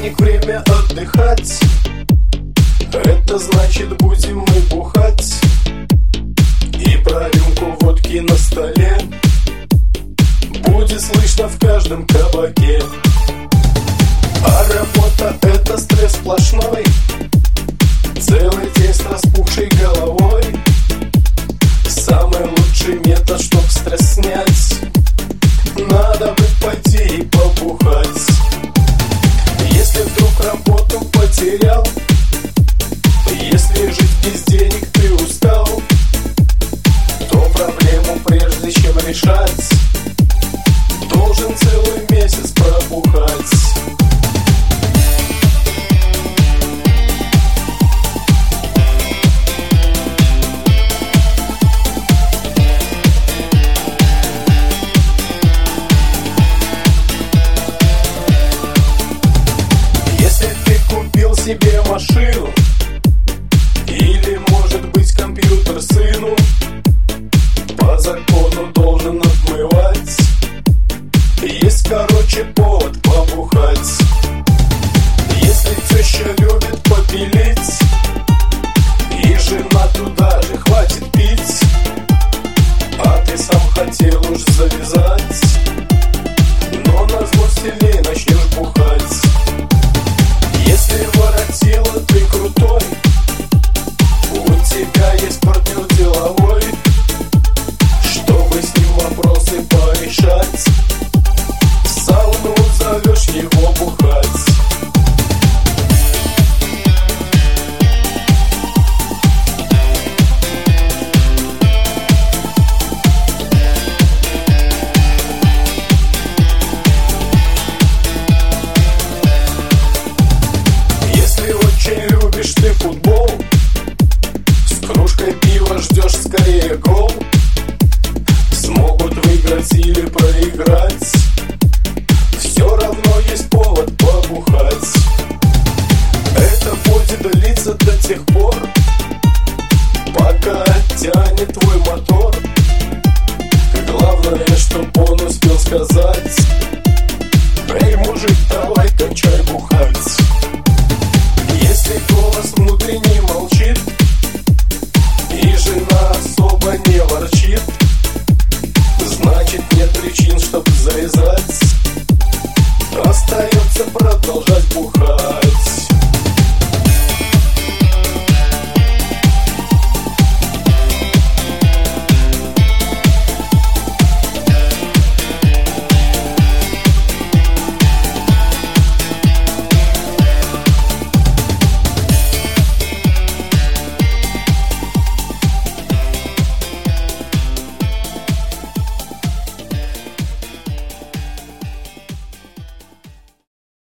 денег, время отдыхать. Это значит, будем мы бухать. И про рюмку водки на столе будет слышно в каждом кабаке. А работа — это стресс сплошной, целый день с распухшей головой. Самый лучший метод, чтоб стресс снять, надо бы пойти и побухать. Если вдруг работу потерял, если жить без денег ты устал, то проблему, прежде чем решать, должен целый месяц пробухать. Себе машину или, может быть, компьютер сыну, по закону должен отмывать. Есть, короче, повод побухать. Если теща любит попилить, и жена туда же хватит пить, а ты сам хотел уж завязать, но на зло сильнее начнешь бухать. Если воротила ты крутой, у тебя есть партнер деловой, чтобы с ним вопросы порешать, в сауну зовешь его бухать. Любишь ты футбол, с кружкой пива ждешь скорее гол. Смогут выиграть или проиграть, все равно есть повод побухать. Это будет длиться до тех пор, пока тянет твой мотор. Главное, чтоб он успел сказать: эй, мужик, давай кончай бухать. Если голос внутренний молчит, и жена особо не ворчит, значит, нет причин, чтоб завязать. Остается продолжать бухать.